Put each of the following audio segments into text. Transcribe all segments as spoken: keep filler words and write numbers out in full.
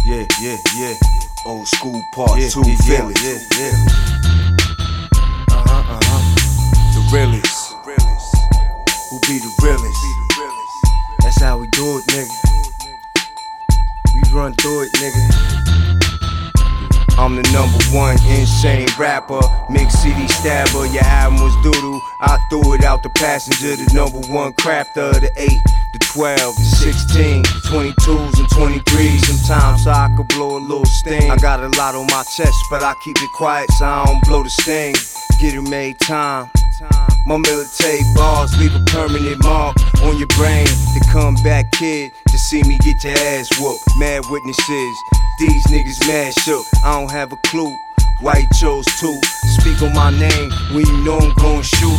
Yeah, yeah, yeah. Old school part yeah, two, yeah, Philly. Yeah, yeah. Uh huh, uh huh. The realest. Who be the realest? That's how we do it, nigga. We run through it, nigga. I'm the number one insane rapper, mix C D stabber. Your album was doodle, I threw it out the passenger. The number one crafter, the eight, the twelve, the sixteen, twenty-twos and twenty-threes. Sometimes so I could blow a little sting. I got a lot on my chest, but I keep it quiet so I don't blow the sting. Get it made time. My military bars leave a permanent mark on your brain. The comeback kid to see me get your ass whooped. Mad witnesses, these niggas mad shook. I don't have a clue why you chose to speak on my name when you know I'm gon' shoot.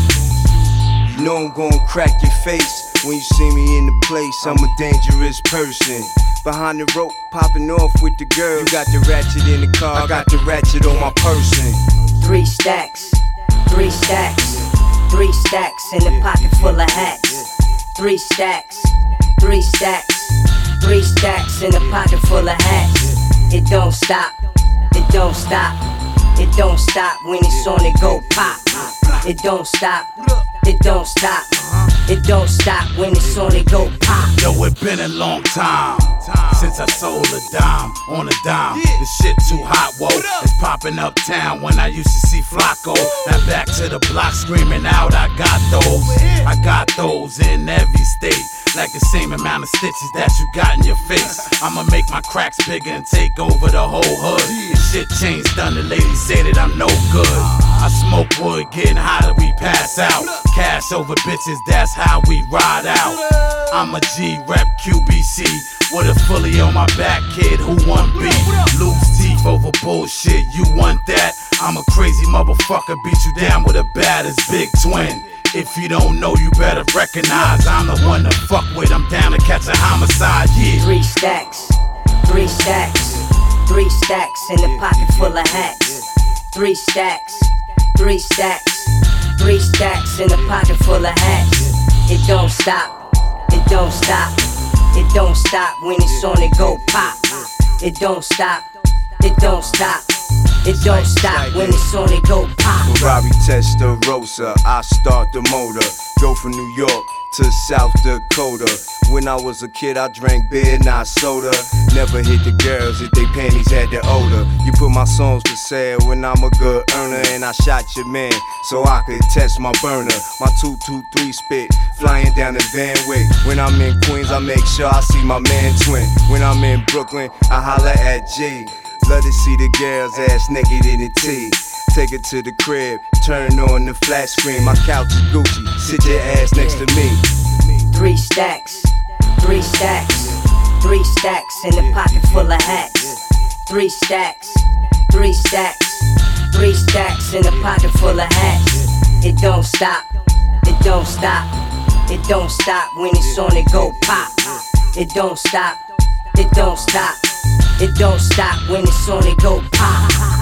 You know I'm gon' crack your face when you see me in the place. I'm a dangerous person. Behind the rope, popping off with the girl. You got the ratchet in the car, I got the ratchet on my person. Three stacks, three stacks, three stacks in the pocket full of hats. Three stacks, three stacks, three stacks in the pocket full of hats. It don't stop, it don't stop, it don't stop when it's on it go pop. It don't stop, it don't stop, it don't stop when it's on it go pop. Yo, it been a long time since I sold a dime on a dime. This shit too hot, whoa. It's popping uptown when I used to see Flacco. Now back to the block screaming out, I got those. I got those in every state. Like the same amount of stitches that you got in your face. I'ma make my cracks bigger and take over the whole hood. This shit changed, done, the ladies say that I'm no good. I smoke wood, getting hotter, we pass out. Cash over bitches, that's how we ride out. I'm a G, rep Q B C. With a fully on my back, kid, who want beef? Loose teeth over bullshit, you want that? I'm a crazy motherfucker, beat you down with a baddest big twin. If you don't know, you better recognize I'm the one to fuck with. I'm down to catch a homicide, yeah. Three stacks, three stacks, three stacks in the pocket full of hats. Three stacks, three stacks, three stacks in the pocket full of hats. It don't stop, it don't stop, it don't stop when it's on it go pop. It don't stop, it don't stop, it don't stop when it's on it go pop. Ferrari Testarossa, I start the motor. Go from New York to South Dakota. When I was a kid, I drank beer, not soda. Never hit the girls if they panties had the odor. You put my songs for sale when I'm a good earner. And I shot your man so I could test my burner. My two two three spit flying down the Van Wyck. When I'm in Queens, I make sure I see my man twin. When I'm in Brooklyn, I holla at G. Love to see the girls ass naked in the tee. Take it to the crib, turn on the flat screen. My couch is Gucci, sit your ass next to me. Three stacks, three stacks, three stacks in the pocket full of hats. Three stacks, three stacks, three stacks in the pocket full of hats. It don't stop, it don't stop, it don't stop when it's on it go pop. It don't stop, it don't stop, it don't stop when it's on it go pop.